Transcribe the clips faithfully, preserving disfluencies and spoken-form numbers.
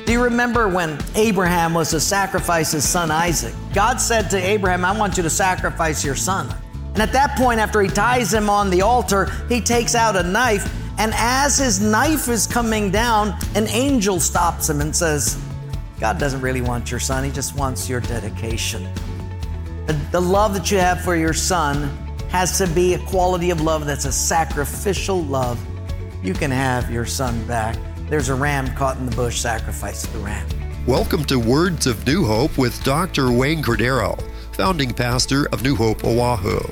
Do you remember when Abraham was to sacrifice his son Isaac? God said to Abraham, I want you to sacrifice your son. And at that point, after he ties him on the altar, he takes out a knife. And as his knife is coming down, an angel stops him and says, God doesn't really want your son. He just wants your dedication. The, the love that you have for your son has to be a quality of love that's a sacrificial love. You can have your son back. There's a ram caught in the bush, sacrifice the ram. Welcome to Words of New Hope with Doctor Wayne Cordeiro, founding pastor of New Hope, Oahu.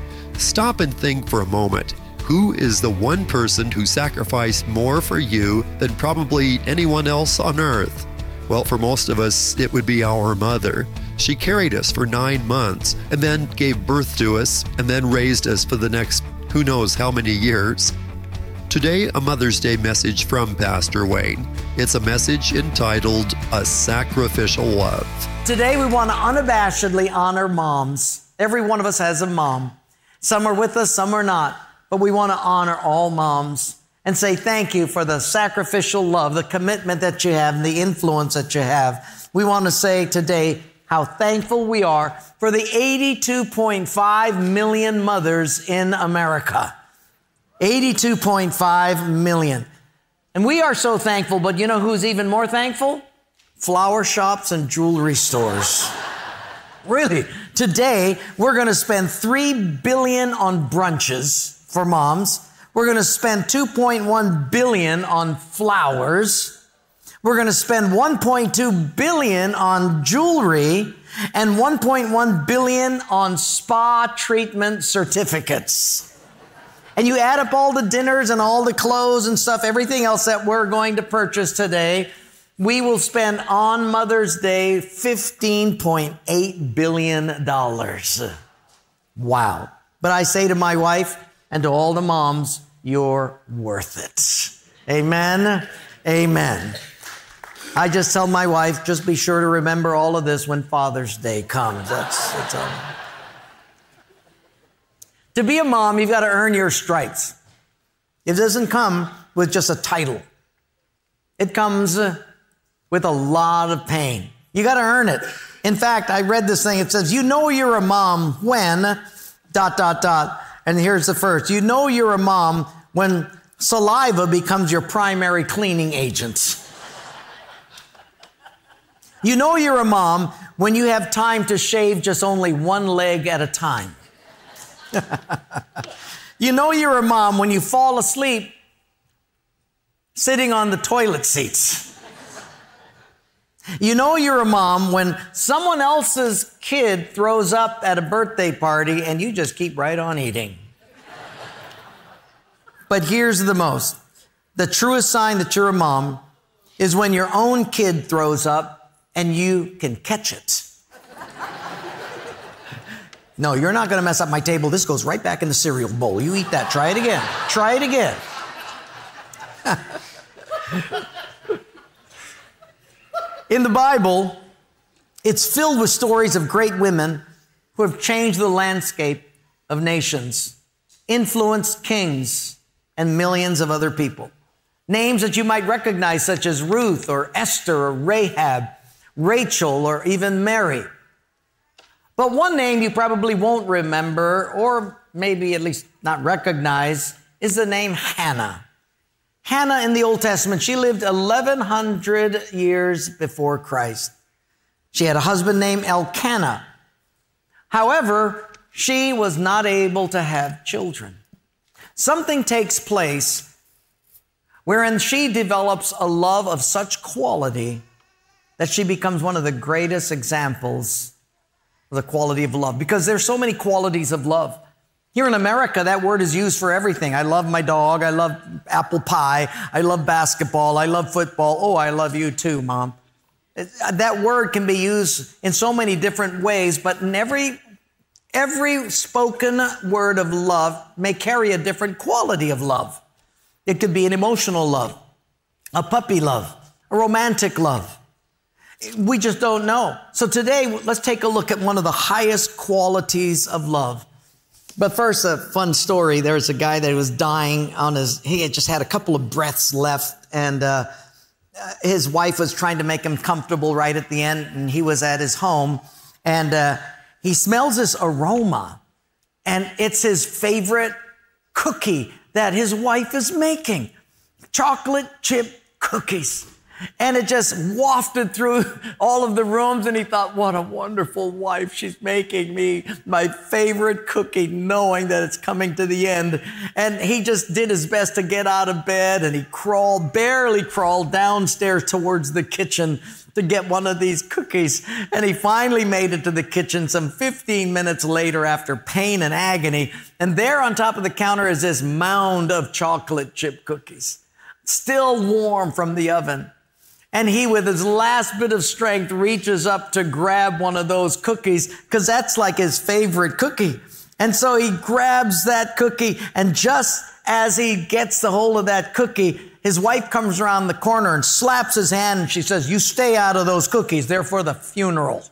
Stop and think for a moment. Who is the one person who sacrificed more for you than probably anyone else on earth? Well, for most of us, it would be our mother. She carried us for nine months and then gave birth to us and then raised us for the next who knows how many years. Today, a Mother's Day message from Pastor Wayne. It's a message entitled, A Sacrificial Love. Today, we want to unabashedly honor moms. Every one of us has a mom. Some are with us, some are not. But we want to honor all moms and say thank you for the sacrificial love, the commitment that you have, and the influence that you have. We want to say today how thankful we are for the eighty-two point five million mothers in America. eighty-two point five million. And we are so thankful, but you know who's even more thankful? Flower shops and jewelry stores. Really, today we're going to spend three billion dollars on brunches for moms. We're going to spend two point one billion dollars on flowers. We're going to spend one point two billion dollars on jewelry and one point one billion dollars on spa treatment certificates. And you add up all the dinners and all the clothes and stuff, everything else that we're going to purchase today, we will spend on Mother's Day fifteen point eight billion dollars. Wow. But I say to my wife and to all the moms, you're worth it. Amen. Amen. I just tell my wife, just be sure to remember all of this when Father's Day comes. That's, that's all. To be a mom, you've got to earn your stripes. It doesn't come with just a title. It comes with a lot of pain. You got to earn it. In fact, I read this thing. It says, you know you're a mom when, dot, dot, dot. And here's the first. You know you're a mom when saliva becomes your primary cleaning agent. You know you're a mom when you have time to shave just only one leg at a time. You know you're a mom when you fall asleep sitting on the toilet seats. You know you're a mom when someone else's kid throws up at a birthday party and you just keep right on eating. But here's the most. The truest sign that you're a mom is when your own kid throws up and you can catch it. No, you're not going to mess up my table. This goes right back in the cereal bowl. You eat that. Try it again. Try it again. In the Bible, it's filled with stories of great women who have changed the landscape of nations, influenced kings, and millions of other people. Names that you might recognize, such as Ruth or Esther or Rahab, Rachel, or even Mary. But one name you probably won't remember, or maybe at least not recognize, is the name Hannah. Hannah in the Old Testament, she lived eleven hundred years before Christ. She had a husband named Elkanah. However, she was not able to have children. Something takes place wherein she develops a love of such quality that she becomes one of the greatest examples of the quality of love, because there's so many qualities of love. Here in America, that word is used for everything. I love my dog. I love apple pie. I love basketball. I love football. Oh, I love you too, Mom. That word can be used in so many different ways, but in every, every spoken word of love may carry a different quality of love. It could be an emotional love, a puppy love, a romantic love. We just don't know. So today, let's take a look at one of the highest qualities of love. But first, a fun story. There's a guy that was dying on his, he had just had a couple of breaths left, and uh, uh, his wife was trying to make him comfortable right at the end, and he was at his home, and uh, he smells this aroma, and it's his favorite cookie that his wife is making, chocolate chip cookies. And it just wafted through all of the rooms, and he thought, what a wonderful wife. She's making me my favorite cookie, knowing that it's coming to the end. And he just did his best to get out of bed, and he crawled, barely crawled downstairs towards the kitchen to get one of these cookies. And he finally made it to the kitchen some fifteen minutes later after pain and agony. And there on top of the counter is this mound of chocolate chip cookies, still warm from the oven. And he, with his last bit of strength, reaches up to grab one of those cookies, because that's like his favorite cookie. And so he grabs that cookie, and just as he gets the hold of that cookie, his wife comes around the corner and slaps his hand, and she says, you stay out of those cookies. They're for the funeral.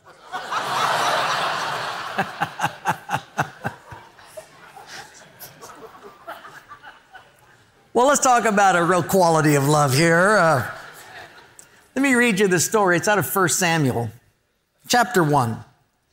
Well, let's talk about a real quality of love here. Uh, Let me read you the story. It's out of First Samuel, chapter one.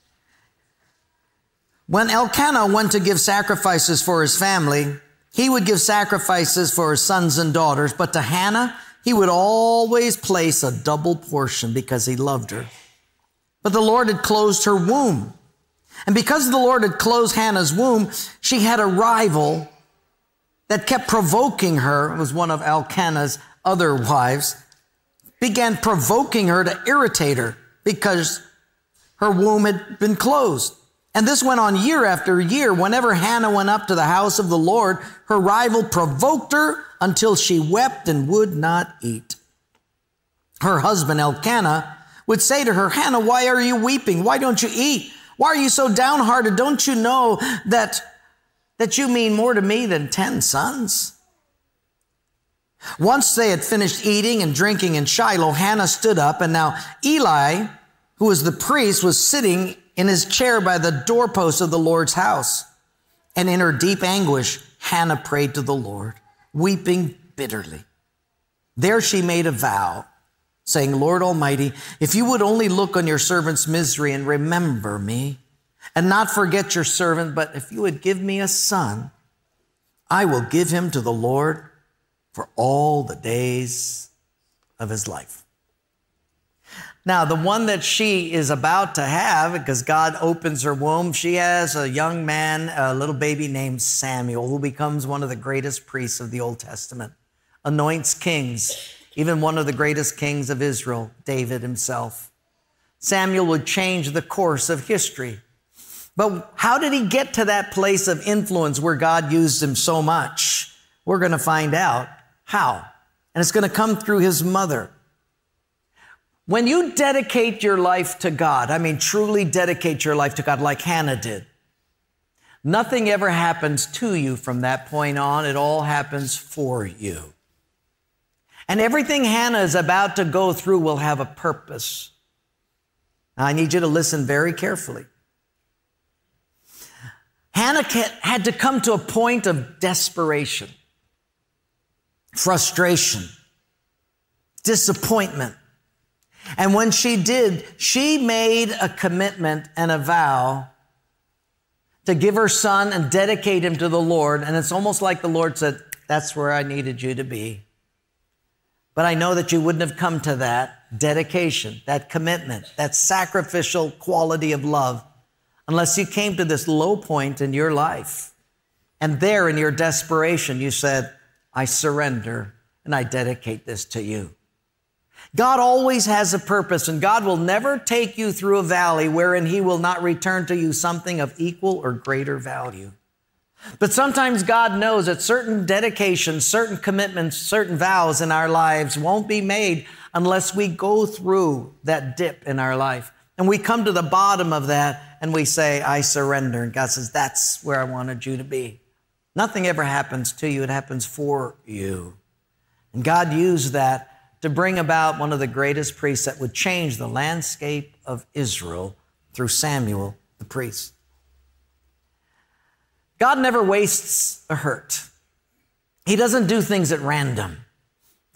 When Elkanah went to give sacrifices for his family, he would give sacrifices for his sons and daughters, but to Hannah, he would always place a double portion because he loved her. But the Lord had closed her womb. And because the Lord had closed Hannah's womb, she had a rival that kept provoking her. It was one of Elkanah's other wives. Began provoking her to irritate her because her womb had been closed. And this went on year after year. Whenever Hannah went up to the house of the Lord, her rival provoked her until she wept and would not eat. Her husband Elkanah would say to her, Hannah, why are you weeping? Why don't you eat? Why are you so downhearted? Don't you know that, that you mean more to me than ten sons? Once they had finished eating and drinking in Shiloh, Hannah stood up, and now Eli, who was the priest, was sitting in his chair by the doorpost of the Lord's house. And in her deep anguish, Hannah prayed to the Lord, weeping bitterly. There she made a vow, saying, Lord Almighty, if you would only look on your servant's misery and remember me, and not forget your servant, but if you would give me a son, I will give him to the Lord for all the days of his life. Now, the one that she is about to have, because God opens her womb, she has a young man, a little baby named Samuel, who becomes one of the greatest priests of the Old Testament, anoints kings, even one of the greatest kings of Israel, David himself. Samuel would change the course of history. But how did he get to that place of influence where God used him so much? We're going to find out how. And it's going to come through his mother. When you dedicate your life to God, I mean, truly dedicate your life to God like Hannah did, nothing ever happens to you from that point on. It all happens for you. And everything Hannah is about to go through will have a purpose. Now, I need you to listen very carefully. Hannah had to come to a point of desperation, frustration, disappointment. And when she did, she made a commitment and a vow to give her son and dedicate him to the Lord. And it's almost like the Lord said, that's where I needed you to be. But I know that you wouldn't have come to that dedication, that commitment, that sacrificial quality of love unless you came to this low point in your life. And there in your desperation, you said, I surrender and I dedicate this to you. God always has a purpose, and God will never take you through a valley wherein he will not return to you something of equal or greater value. But sometimes God knows that certain dedications, certain commitments, certain vows in our lives won't be made unless we go through that dip in our life. And we come to the bottom of that and we say, I surrender. And God says, that's where I wanted you to be. Nothing ever happens to you. It happens for you. And God used that to bring about one of the greatest priests that would change the landscape of Israel through Samuel, the priest. God never wastes a hurt. He doesn't do things at random.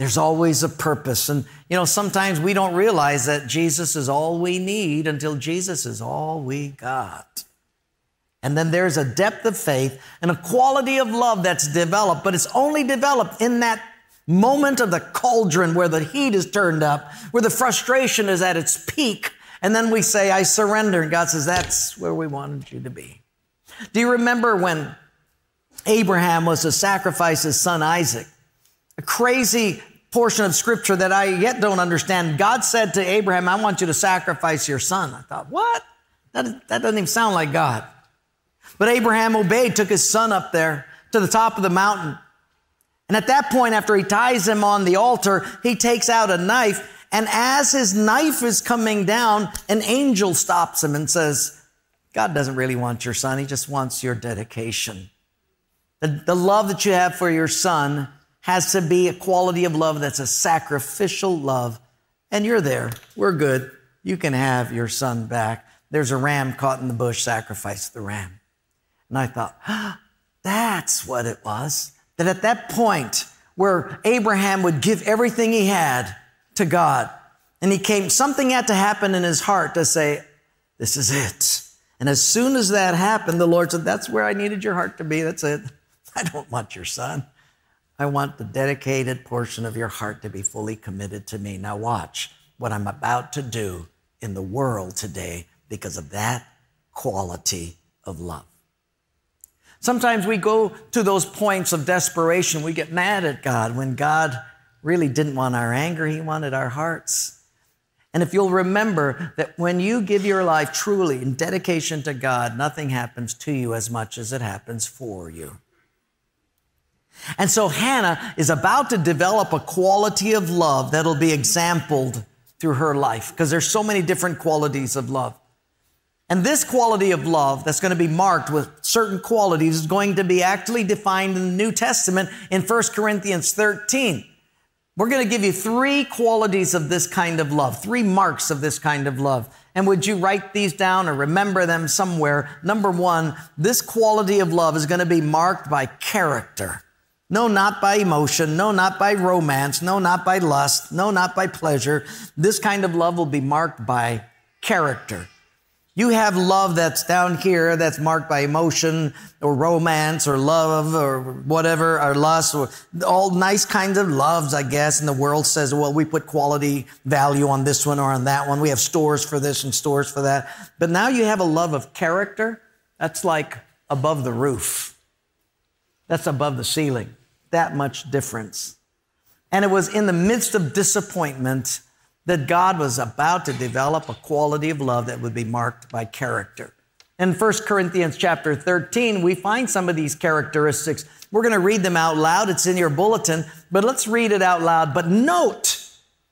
There's always a purpose. And, you know, sometimes we don't realize that Jesus is all we need until Jesus is all we got. And then there's a depth of faith and a quality of love that's developed, but it's only developed in that moment of the cauldron where the heat is turned up, where the frustration is at its peak. And then we say, I surrender. And God says, that's where we wanted you to be. Do you remember when Abraham was to sacrifice his son Isaac? A crazy portion of scripture that I yet don't understand. God said to Abraham, I want you to sacrifice your son. I thought, what? That, that doesn't even sound like God. But Abraham obeyed, took his son up there to the top of the mountain. And at that point, after he ties him on the altar, he takes out a knife. And as his knife is coming down, an angel stops him and says, God doesn't really want your son. He just wants your dedication. The, the love that you have for your son has to be a quality of love that's a sacrificial love. And you're there. We're good. You can have your son back. There's a ram caught in the bush. Sacrifice the ram. And I thought, oh, that's what it was. That at that point where Abraham would give everything he had to God, and he came, something had to happen in his heart to say, this is it. And as soon as that happened, the Lord said, that's where I needed your heart to be. That's it. I don't want your son. I want the dedicated portion of your heart to be fully committed to me. Now watch what I'm about to do in the world today because of that quality of love. Sometimes we go to those points of desperation. We get mad at God when God really didn't want our anger. He wanted our hearts. And if you'll remember that when you give your life truly in dedication to God, nothing happens to you as much as it happens for you. And so Hannah is about to develop a quality of love that'll be exampled through her life because there's so many different qualities of love. And this quality of love that's going to be marked with certain qualities is going to be actually defined in the New Testament in First Corinthians thirteen. We're going to give you three qualities of this kind of love, three marks of this kind of love. And would you write these down or remember them somewhere? Number one, this quality of love is going to be marked by character. No, not by emotion. No, not by romance. No, not by lust. No, not by pleasure. This kind of love will be marked by character. You have love that's down here that's marked by emotion or romance or love or whatever, or lust, or all nice kinds of loves, I guess. And the world says, well, we put quality value on this one or on that one. We have stores for this and stores for that. But now you have a love of character. That's like above the roof. That's above the ceiling. That much difference. And it was in the midst of disappointment that God was about to develop a quality of love that would be marked by character. In First Corinthians chapter thirteen, we find some of these characteristics. We're going to read them out loud. It's in your bulletin, but let's read it out loud. But note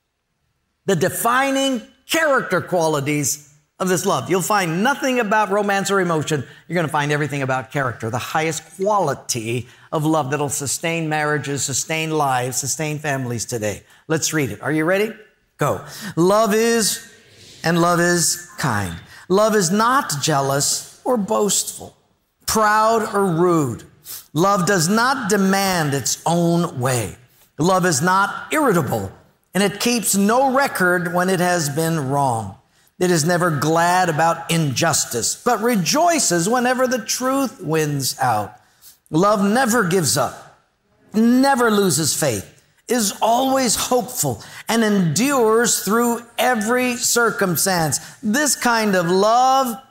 the defining character qualities of this love. You'll find nothing about romance or emotion. You're going to find everything about character, the highest quality of love that'll sustain marriages, sustain lives, sustain families today. Let's read it. Are you ready? Go. Love is, and love is kind. Love is not jealous or boastful, proud or rude. Love does not demand its own way. Love is not irritable, and it keeps no record when it has been wrong. It is never glad about injustice, but rejoices whenever the truth wins out. Love never gives up, never loses faith, is always hopeful, and endures through every circumstance. This kind of love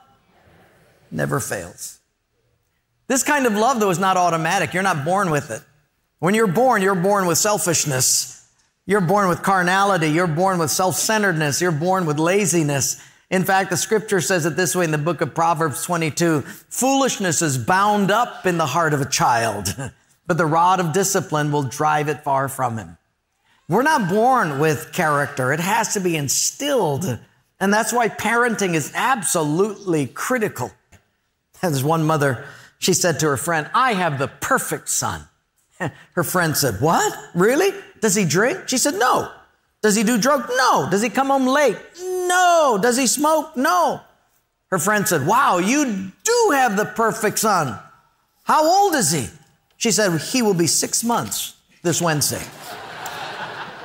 never fails. This kind of love, though, is not automatic. You're not born with it. When you're born, you're born with selfishness. You're born with carnality. You're born with self-centeredness. You're born with laziness. In fact, the scripture says it this way in the book of Proverbs twenty-two, foolishness is bound up in the heart of a child, but the rod of discipline will drive it far from him. We're not born with character. It has to be instilled. And that's why parenting is absolutely critical. There's one mother, she said to her friend, I have the perfect son. Her friend said, what? Really? Does he drink? She said, no. Does he do drugs? No. Does he come home late? No. Does he smoke? No. Her friend said, wow, you do have the perfect son. How old is he? She said, he will be six months this Wednesday.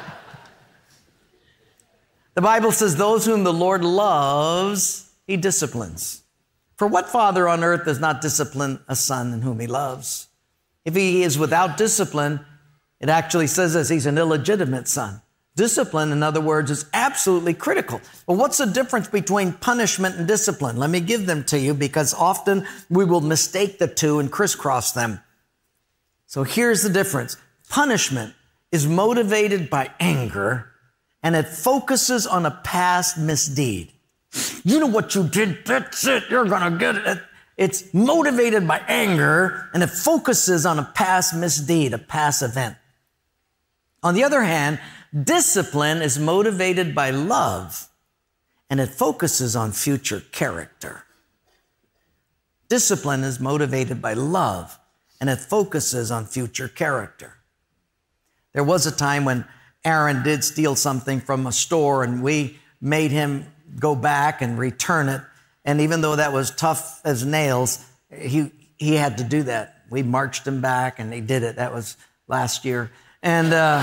The Bible says, those whom the Lord loves, he disciplines. For what father on earth does not discipline a son in whom he loves? If he is without discipline, it actually says this, he's an illegitimate son. Discipline, in other words, is absolutely critical. But what's the difference between punishment and discipline? Let me give them to you because often we will mistake the two and crisscross them. So here's the difference. Punishment is motivated by anger and it focuses on a past misdeed. You know what you did, that's it, you're gonna get it. It's motivated by anger and it focuses on a past misdeed, a past event. On the other hand, discipline is motivated by love and it focuses on future character. Discipline is motivated by love and it focuses on future character. There was a time when Aaron did steal something from a store and we made him go back and return it. And even though that was tough as nails, he he had to do that. We marched him back and he did it. That was last year. And uh,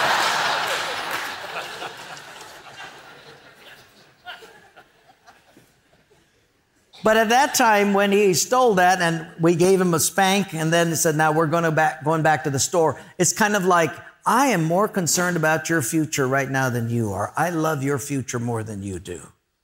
but at that time when he stole that and we gave him a spank and then he said, now we're going to back, going back to the store. It's kind of like, I am more concerned about your future right now than you are. I love your future more than you do.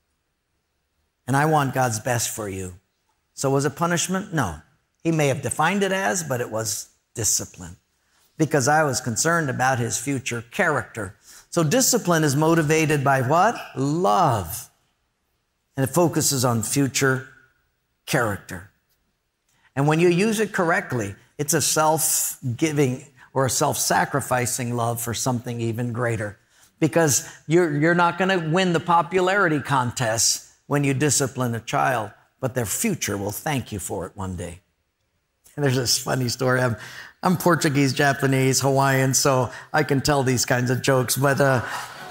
And I want God's best for you. So was it punishment? No. He may have defined it as, but it was discipline. Because I was concerned about his future character. So discipline is motivated by what? Love. And it focuses on future character. And when you use it correctly, it's a self-giving or a self-sacrificing love for something even greater. Because you're, you're not going to win the popularity contest when you discipline a child, but their future will thank you for it one day. And there's this funny story. I'm, I'm Portuguese, Japanese, Hawaiian, so I can tell these kinds of jokes, but uh,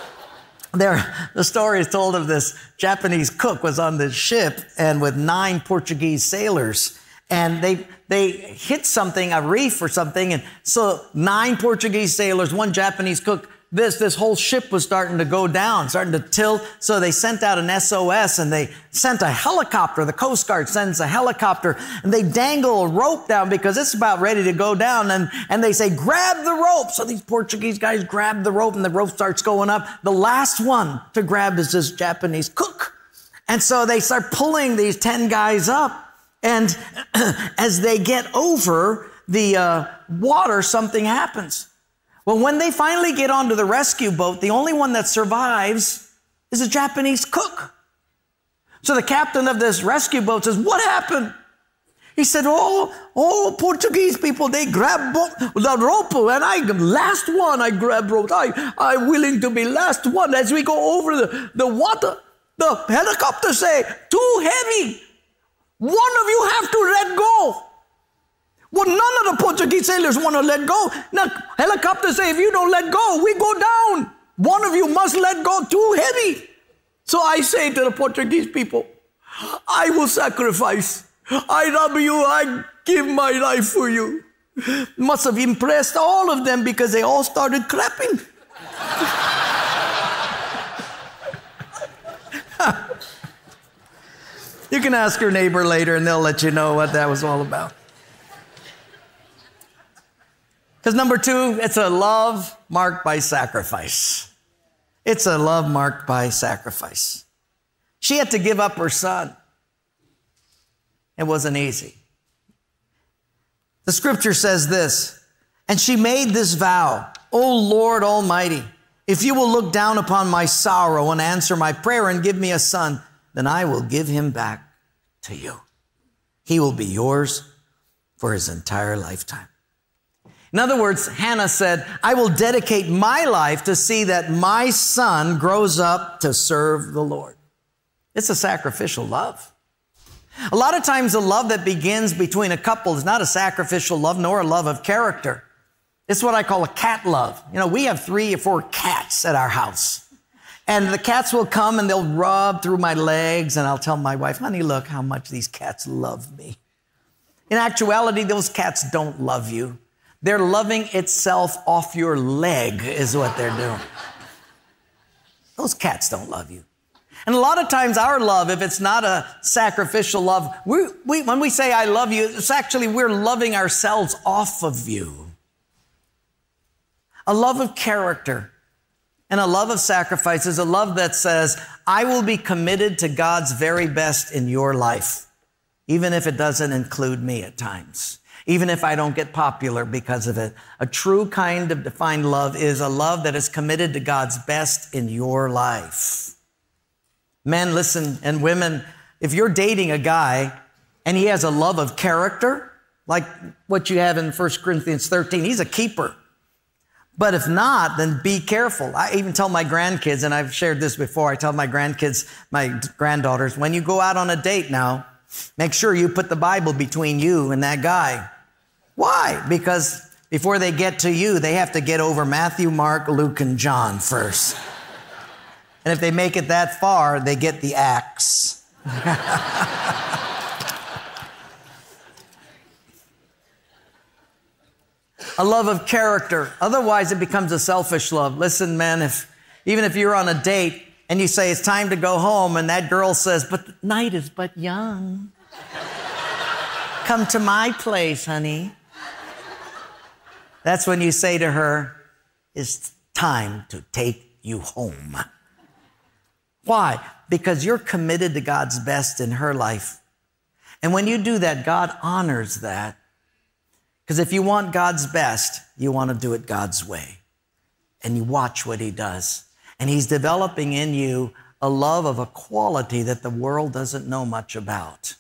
there, the story is told of this Japanese cook was on this ship and with nine Portuguese sailors, and they they hit something, a reef or something, and so nine Portuguese sailors, one Japanese cook, This, this whole ship was starting to go down, starting to tilt. So they sent out an S O S and they sent a helicopter. The Coast Guard sends a helicopter and they dangle a rope down because it's about ready to go down. And, and they say, grab the rope. So these Portuguese guys grab the rope and the rope starts going up. The last one to grab is this Japanese cook. And so they start pulling these ten guys up. And as they get over the uh, water, something happens. Well, when they finally get onto the rescue boat, the only one that survives is a Japanese cook. So the captain of this rescue boat says, what happened? He said, oh, oh, Portuguese people, they grab bo- the rope, and I, last one, I grab rope. I, I'm willing to be last one. As we go over the, the water, the helicopter say, too heavy. One of you have to let go. Well, none of the Portuguese sailors want to let go. Now, helicopters say, if you don't let go, we go down. One of you must let go, too heavy. So I say to the Portuguese people, I will sacrifice. I love you. I give my life for you. Must have impressed all of them because they all started clapping. You can ask your neighbor later and they'll let you know what that was all about. Because number two, it's a love marked by sacrifice. It's a love marked by sacrifice. She had to give up her son. It wasn't easy. The scripture says this, and she made this vow, O Lord Almighty, if you will look down upon my sorrow and answer my prayer and give me a son, then I will give him back to you. He will be yours for his entire lifetime. In other words, Hannah said, I will dedicate my life to see that my son grows up to serve the Lord. It's a sacrificial love. A lot of times the love that begins between a couple is not a sacrificial love nor a love of character. It's what I call a cat love. You know, we have three or four cats at our house. And the cats will come and they'll rub through my legs and I'll tell my wife, honey, look how much these cats love me. In actuality, those cats don't love you. They're loving itself off your leg is what they're doing. those cats don't love you. And a lot of times our love, if it's not a sacrificial love, we, we, when we say I love you, it's actually we're loving ourselves off of you. A love of character and a love of sacrifice is a love that says, I will be committed to God's very best in your life, even if it doesn't include me at times, even if I don't get popular because of it. A true kind of defined love is a love that is committed to God's best in your life. Men, listen, and women, if you're dating a guy and he has a love of character, like what you have in First Corinthians thirteen, he's a keeper. But if not, then be careful. I even tell my grandkids, and I've shared this before, I tell my grandkids, my granddaughters, when you go out on a date now, make sure you put the Bible between you and that guy. Why? Because before they get to you, they have to get over Matthew, Mark, Luke, and John first. And if they make it that far, they get the Acts. A love of character. Otherwise, it becomes a selfish love. Listen, men, if even if you're on a date and you say it's time to go home and that girl says, but the night is but young. Come to my place, honey. That's when you say to her, it's time to take you home. Why? Because you're committed to God's best in her life. And when you do that, God honors that. Because if you want God's best, you want to do it God's way. And you watch what he does. And he's developing in you a love of a quality that the world doesn't know much about.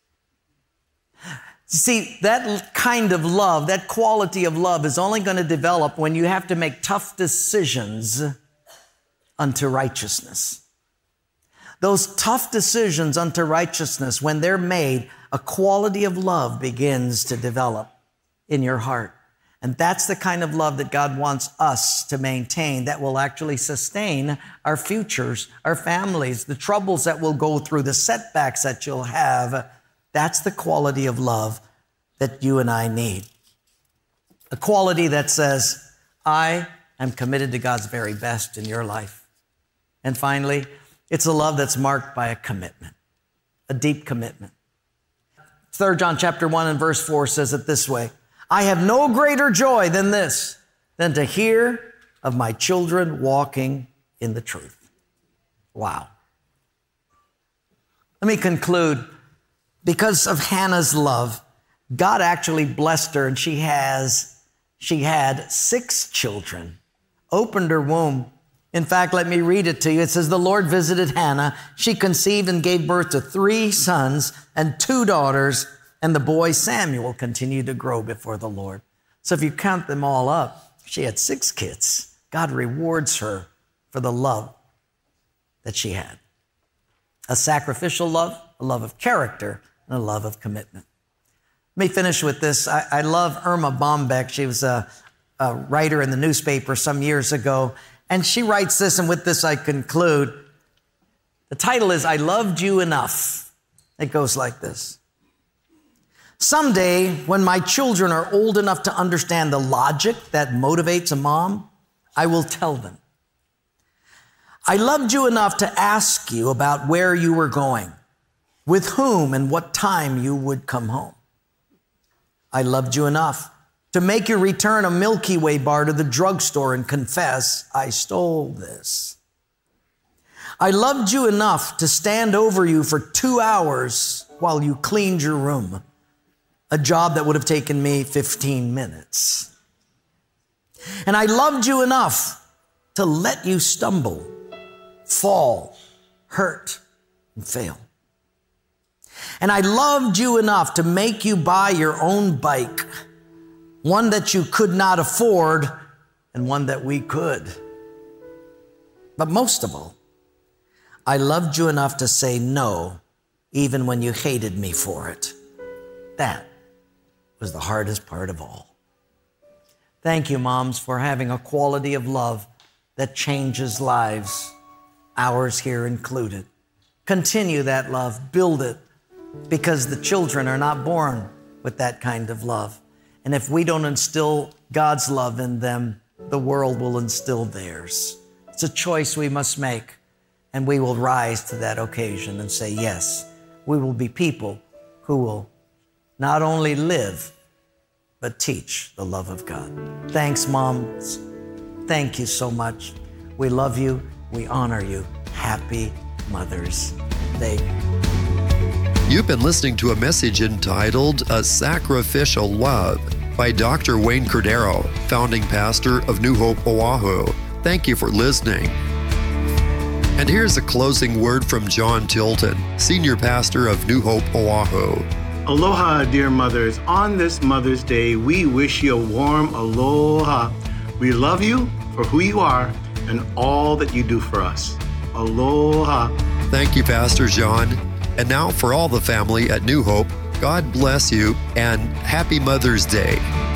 See, that kind of love, that quality of love is only going to develop when you have to make tough decisions unto righteousness. Those tough decisions unto righteousness, when they're made, a quality of love begins to develop in your heart. And that's the kind of love that God wants us to maintain that will actually sustain our futures, our families, the troubles that we'll go through, the setbacks that you'll have. That's the quality of love that you and I need. A quality that says, I am committed to God's very best in your life. And finally, it's a love that's marked by a commitment, a deep commitment. Third John chapter one and verse four says it this way, I have no greater joy than this, than to hear of my children walking in the truth. Wow. Let me conclude. Because of Hannah's love, God actually blessed her, and she has, she had six children, opened her womb. In fact, let me read it to you. It says, the Lord visited Hannah. She conceived and gave birth to three sons and two daughters, and the boy Samuel continued to grow before the Lord. So if you count them all up, she had six kids. God rewards her for the love that she had. A sacrificial love, a love of character, and a love of commitment. Let me finish with this. I, I love Irma Bombeck. She was a, a writer in the newspaper some years ago, and she writes this, and with this I conclude. The title is, I Loved You Enough. It goes like this. Someday, when my children are old enough to understand the logic that motivates a mom, I will tell them. I loved you enough to ask you about where you were going, with whom and what time you would come home. I loved you enough to make you return a Milky Way bar to the drugstore and confess, I stole this. I loved you enough to stand over you for two hours while you cleaned your room, a job that would have taken me fifteen minutes. And I loved you enough to let you stumble, fall, hurt, and fail. And I loved you enough to make you buy your own bike, one that you could not afford and one that we could. But most of all, I loved you enough to say no, even when you hated me for it. That was the hardest part of all. Thank you, moms, for having a quality of love that changes lives, ours here included. Continue that love, build it, because the children are not born with that kind of love. And if we don't instill God's love in them, the world will instill theirs. It's a choice we must make, and we will rise to that occasion and say, yes, we will be people who will not only live, but teach the love of God. Thanks, moms. Thank you so much. We love you. We honor you. Happy Mother's Day. You've been listening to a message entitled A Sacrificial Love by Doctor Wayne Cordeiro, founding pastor of New Hope, Oahu. Thank you for listening. And here's a closing word from John Tilton, senior pastor of New Hope, Oahu. Aloha, dear mothers. On this Mother's Day, we wish you a warm aloha. We love you for who you are and all that you do for us. Aloha. Thank you, Pastor John. And now for all the family at New Hope, God bless you and happy Mother's Day.